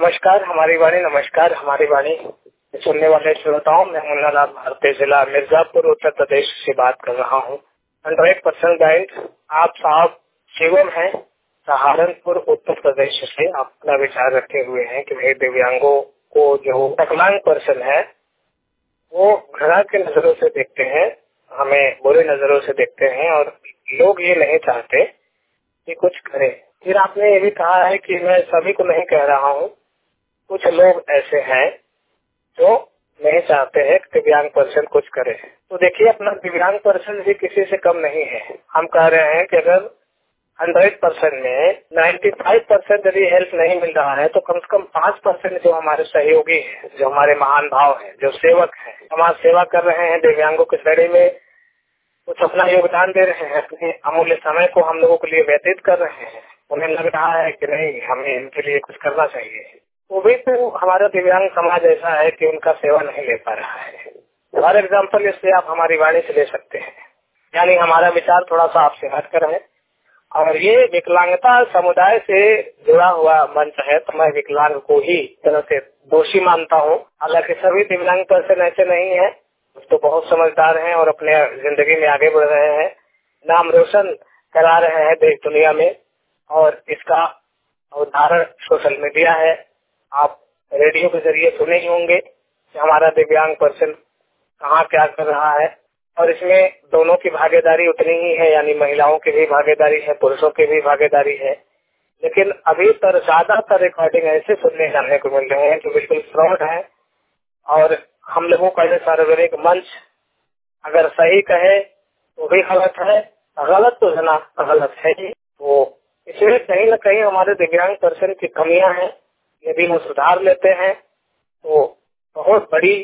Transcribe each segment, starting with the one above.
नमस्कार हमारी वाणी, नमस्कार हमारी वाणी सुनने वाले श्रोताओं, मैं मुन्ना लाल भारतीय, जिला मिर्जापुर, उत्तर प्रदेश से बात कर रहा हूँ। 100% गाइड आप साहब शिवम हैं, सहारनपुर उत्तर प्रदेश से। आप अपना विचार रखे हुए हैं कि भाई दिव्यांगों को जो विकलांग पर्सन है वो घृणा की नजरों से देखते हैं, हमें बुरी नजरों से देखते हैं और लोग ये नहीं चाहते कि कुछ करें। फिर आपने ये भी कहा है कि मैं सभी को नहीं कह रहा हूँ, कुछ लोग ऐसे हैं जो नहीं चाहते हैं कि दिव्यांग पर्सन कुछ करे। तो देखिए, अपना दिव्यांग पर्सन भी किसी से कम नहीं है। हम कह रहे हैं कि अगर 100% में 95% यदि हेल्प नहीं मिल रहा है तो कम से कम 5% जो हमारे सहयोगी हैं, जो हमारे महान भाव हैं, जो सेवक हैं, समाज सेवा कर रहे हैं, दिव्यांगों की श्रेणी में कुछ अपना योगदान दे रहे हैं, अपने अमूल्य समय को हम लोगों के लिए व्यतीत कर रहे हैं, उन्हें लग रहा है कि नहीं हमें इनके लिए कुछ करना चाहिए, वो भी तो हमारा दिव्यांग समाज ऐसा है कि उनका सेवा नहीं ले पा रहा है। फॉर एग्जाम्पल इससे आप हमारी वाणी से ले सकते हैं। यानी हमारा विचार थोड़ा सा आपसे हटकर है और ये विकलांगता समुदाय से जुड़ा हुआ मंच है, तो मैं विकलांग को ही तरह से दोषी मानता हूँ। हालांकि सभी दिव्यांग पर्सन ऐसे नहीं है, तो बहुत समझदार हैं और अपने जिंदगी में आगे बढ़ रहे हैं, नाम रोशन करा रहे हैं देश दुनिया में। और इसका उदाहरण सोशल मीडिया है। आप रेडियो के जरिए सुने ही होंगे कि हमारा दिव्यांग पर्सन कहाँ क्या कर रहा है, और इसमें दोनों की भागीदारी उतनी ही है, यानी महिलाओं की भी भागीदारी है, पुरुषों की भी भागीदारी है। लेकिन अभी तर ज्यादातर रिकॉर्डिंग ऐसे सुनने जाने को मिल रहे हैं जो बिल्कुल फ्रॉड है। और हम लोगों का ये सार्वजनिक मंच अगर सही कहे तो भी गलत है, गलत तो जना गलत है ही। तो इसमें कहीं न कहीं हमारे दिव्यांग पर्सन की कमियां हैं। यदि वो सुधार लेते हैं तो बहुत बड़ी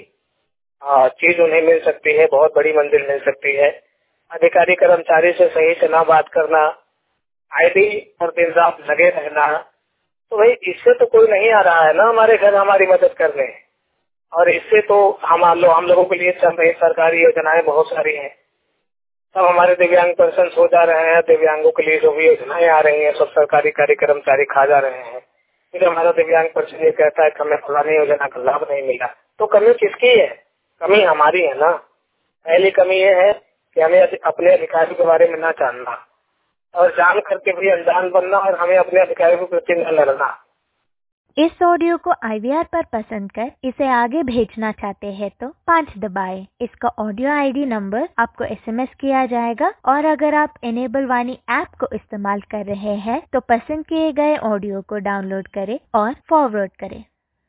चीज उन्हें मिल सकती है, बहुत बड़ी मंजिल मिल सकती है। अधिकारी कर्मचारी से सही से ना बात करना, आईडी और दिन रात लगे रहना, तो भाई इससे तो कोई नहीं आ रहा है ना हमारे घर हमारी मदद करने। और इससे तो हम लोगों के लिए चल रही सरकारी योजनाएं बहुत सारी हैं, सब हमारे दिव्यांग पर्सन सो जा रहे हैं। दिव्यांगों के लिए जो भी योजनाएं आ रही हैं सब सरकारी कर्मचारी खा जा रहे हैं। फिर हमारा दिव्यांग पर्सन ये कहता है कि हमें फलानी योजना का लाभ नहीं मिला। तो कमी किसकी है? कमी हमारी है ना। पहली कमी ये है कि हमें अपने अधिकारी के बारे में ना जानना और जान करके भी अनजान बनना, और हमें अपने अधिकारियों के प्रति न लड़ना। इस ऑडियो को IVR पर पसंद कर इसे आगे भेजना चाहते हैं तो 5 दबाएं। इसका ऑडियो ID नंबर आपको SMS किया जाएगा। और अगर आप इनेबल वाणी ऐप को इस्तेमाल कर रहे हैं तो पसंद किए गए ऑडियो को डाउनलोड करें और फॉरवर्ड करें।